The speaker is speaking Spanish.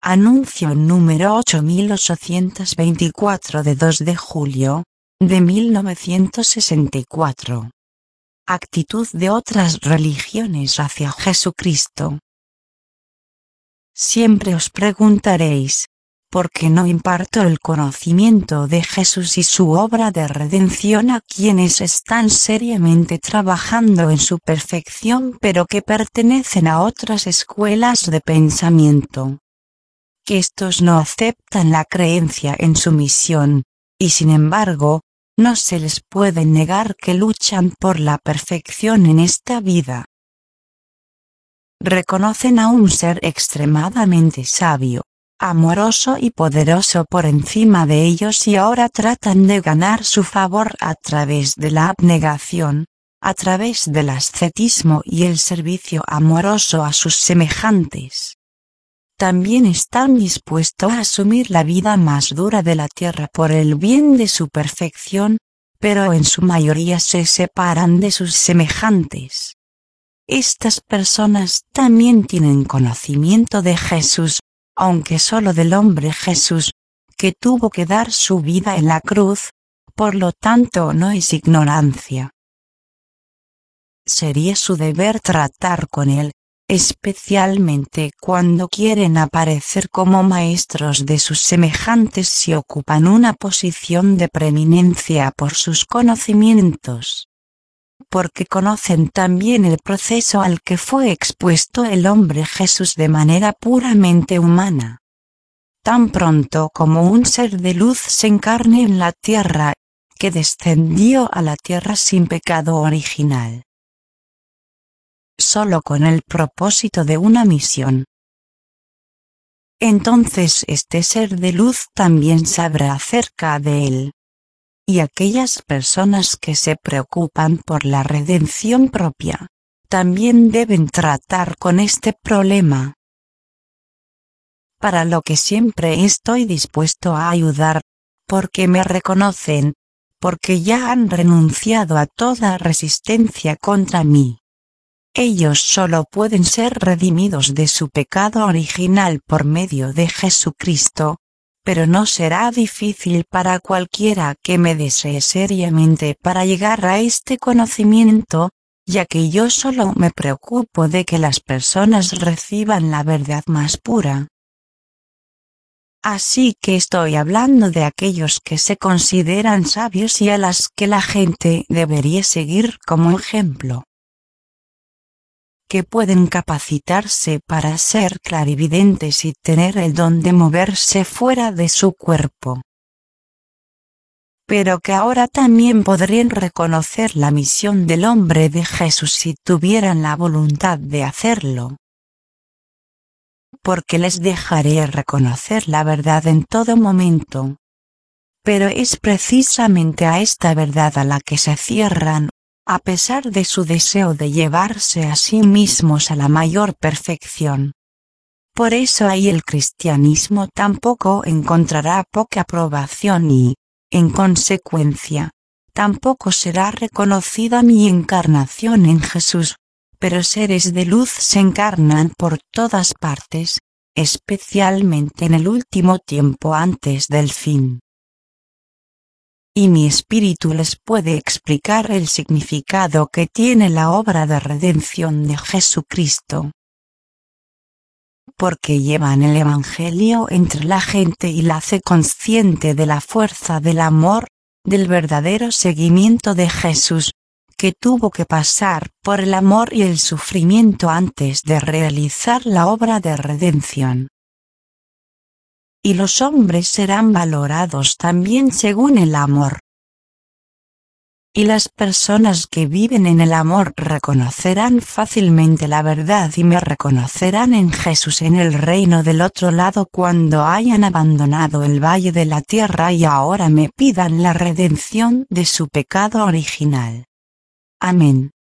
Anuncio número 8824 de 2 de julio, de 1964. Actitud de otras religiones hacia Jesucristo. Siempre os preguntaréis, ¿por qué no imparto el conocimiento de Jesús y su obra de redención a quienes están seriamente trabajando en su perfección pero que pertenecen a otras escuelas de pensamiento? Que estos no aceptan la creencia en su misión, y sin embargo, no se les puede negar que luchan por la perfección en esta vida. Reconocen a un ser extremadamente sabio, amoroso y poderoso por encima de ellos y ahora tratan de ganar su favor a través de la abnegación, a través del ascetismo y el servicio amoroso a sus semejantes. También están dispuestos a asumir la vida más dura de la tierra por el bien de su perfección, pero en su mayoría se separan de sus semejantes. Estas personas también tienen conocimiento de Jesús, aunque solo del hombre Jesús, que tuvo que dar su vida en la cruz, por lo tanto no es ignorancia. Sería su deber tratar con él, especialmente cuando quieren aparecer como maestros de sus semejantes si ocupan una posición de preeminencia por sus conocimientos. Porque conocen también el proceso al que fue expuesto el hombre Jesús de manera puramente humana. Tan pronto como un ser de luz se encarne en la tierra, que descendió a la tierra sin pecado original. Solo con el propósito de una misión. Entonces este ser de luz también sabrá acerca de él. Y aquellas personas que se preocupan por la redención propia, también deben tratar con este problema. Para lo que siempre estoy dispuesto a ayudar, porque me reconocen, porque ya han renunciado a toda resistencia contra mí. Ellos solo pueden ser redimidos de su pecado original por medio de Jesucristo, pero no será difícil para cualquiera que me desee seriamente para llegar a este conocimiento, ya que yo solo me preocupo de que las personas reciban la verdad más pura. Así que estoy hablando de aquellos que se consideran sabios y a las que la gente debería seguir como ejemplo. Que pueden capacitarse para ser clarividentes y tener el don de moverse fuera de su cuerpo. Pero que ahora también podrían reconocer la misión del hombre de Jesús si tuvieran la voluntad de hacerlo. Porque les dejaré reconocer la verdad en todo momento. Pero es precisamente a esta verdad a la que se cierran, a pesar de su deseo de llevarse a sí mismos a la mayor perfección. Por eso ahí el cristianismo tampoco encontrará poca aprobación y, en consecuencia, tampoco será reconocida mi encarnación en Jesús, pero seres de luz se encarnan por todas partes, especialmente en el último tiempo antes del fin. Y mi espíritu les puede explicar el significado que tiene la obra de redención de Jesucristo. Porque llevan el Evangelio entre la gente y la hace consciente de la fuerza del amor, del verdadero seguimiento de Jesús, que tuvo que pasar por el amor y el sufrimiento antes de realizar la obra de redención. Y los hombres serán valorados también según el amor. Y las personas que viven en el amor reconocerán fácilmente la verdad y me reconocerán en Jesús en el reino del otro lado cuando hayan abandonado el valle de la tierra y ahora me pidan la redención de su pecado original. Amén.